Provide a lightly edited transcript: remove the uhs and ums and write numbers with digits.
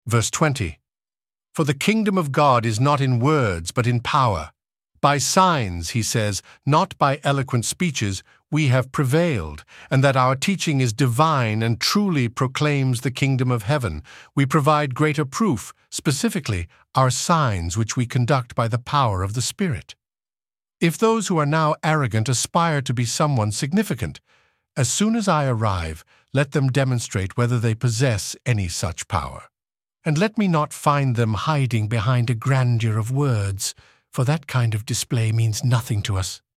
Verse 20. For the kingdom of God is not in words, but in power. By signs, he says, not by eloquent speeches, we have prevailed, and that our teaching is divine and truly proclaims the kingdom of heaven. We provide greater proof, specifically, our signs which we conduct by the power of the Spirit. If those who are now arrogant aspire to be someone significant, as soon as I arrive, let them demonstrate whether they possess any such power. And let me not find them hiding behind a grandeur of words, for that kind of display means nothing to us.